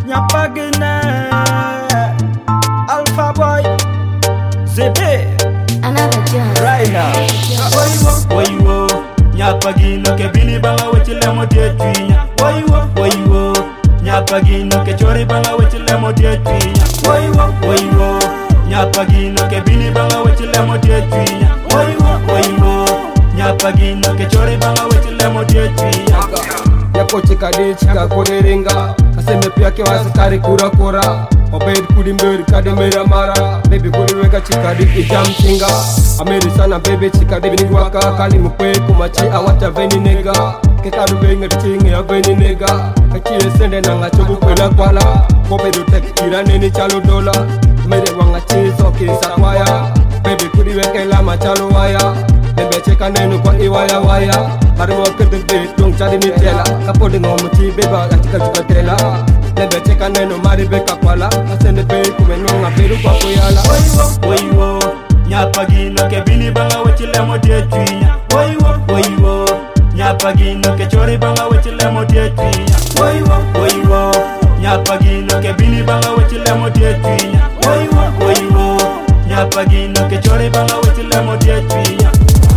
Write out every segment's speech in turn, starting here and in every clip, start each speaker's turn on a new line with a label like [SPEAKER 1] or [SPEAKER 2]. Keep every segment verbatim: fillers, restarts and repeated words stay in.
[SPEAKER 1] Nyapagine Alpha Boy Z B
[SPEAKER 2] Another job
[SPEAKER 1] right now. Woiwo Nyapagino ke bini banga wechile mo tietwinya. Woiwo Woiwo Nyapagino ke chori banga wechile mo tietwinya. Woiwo Woiwo Nyapagino ke bini banga wechile mo tietwinya. Woiwo Woiwo Nyapagino ke chori banga wechile mo tietwinya.
[SPEAKER 3] Yako chikadi chika koderinga Kaseme pia ke wasikari kura kura Obed kudimberi kade mera mara Baby kudiweka chikadi ijam chinga Ameri sana baby chikadi bini waka Kali mukwe kumachi awata veni nega Kekaru benga chingi ya veni nega Kachie sende na ngachobu kwela kwala Kobedu tek irane ni chalo dola Mere wanga chizo kisa kwaya Baby kudiweke lama chalo waya Bebe cheka nenu kwa iwaya waya Harimo kede betung chadi ni tela Kapode ngomu chi beba atika chika tela Bebe cheka nenu mari beka kwala Asende be kumenonga peru kwa kuyala
[SPEAKER 1] Woiwo Woiwo Nyapagino ke bini banga wechile mo tietwinya. Woiwo Woiwo Nyapagino ke chori banga wechile mo tietwinya. Woiwo Woiwo Nyapagino ke bini banga wechile mo tietwinya. Woiwo Woiwo Nyapagino ke chori banga wechile mo tietwinya.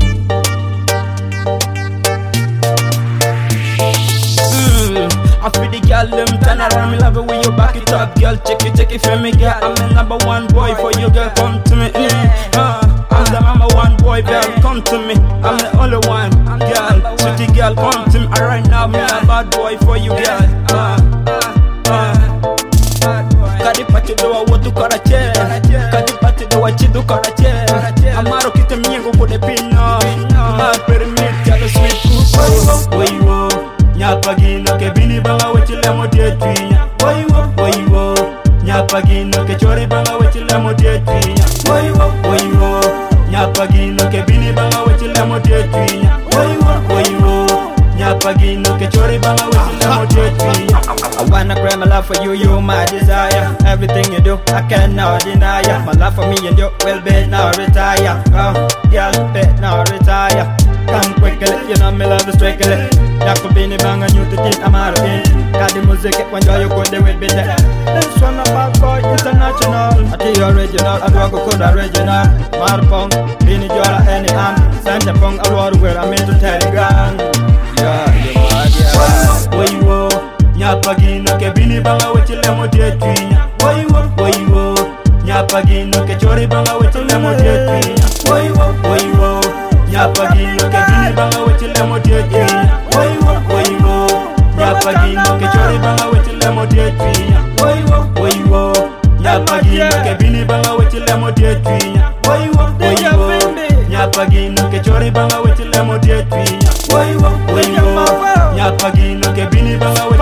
[SPEAKER 1] I feel the girl, them turn around, me love it when you back it up, girl. Check it, check it for me, girl. I'm the number one boy for you, girl. Come to me, mm. uh, I'm the number one boy, girl. Come to me, I'm the only one, girl. Sweetie girl, come to me. Uh, right now, me a bad boy for you, girl. Uh, uh, uh. Kadi pati doa watu karache, kadi pati doa chidu karache. Amaro kita miengo kode pino, ma permit jalo sweet kuko. Woiwo Nyapagino ke bini banga wechile mo tietwinya. Woiwo Woiwo Nyapagino ke chori banga wechile mo tietwinya. Woiwo Woiwo Nyapagino ke bini banga wechile mo tietwinya. Woiwo Woiwo Nyapagino ke chori banga wechile mo tietwinya. I wanna grab my love for you, you my desire. Everything you do, I cannot deny ya. My love for me and you will be now retire. Come, girl, bet now retire. Come quickly, you know me love is strictly. Yako bini banga new to think I'm out of it. Got the music, when you go there with me there. This one about boy international. I tell you original, I do go code original. Marpong, bini jola any am. Santa pong, I want where I'm into telegram. Yeah, you are, yeah. Woiwo Nyapagino ke bini banga wechile mo tietwinya. Woiwo Woiwo Nyapagino ke chori banga wechile mo tietwinya. Woiwo Woiwo Nyapagino ke bini banga wechile mo tietwinya. Woiwo Woiwo Nyapagino ke chori banga wechile mo tietwinya. Woiwo Woiwo Nyapagino ke bini banga wechile mo tietwinya. Woiwo Woiwo Nyapagino ke chori banga wechile mo tietwinya. Woiwo Woiwo Nyapagino ke bini banga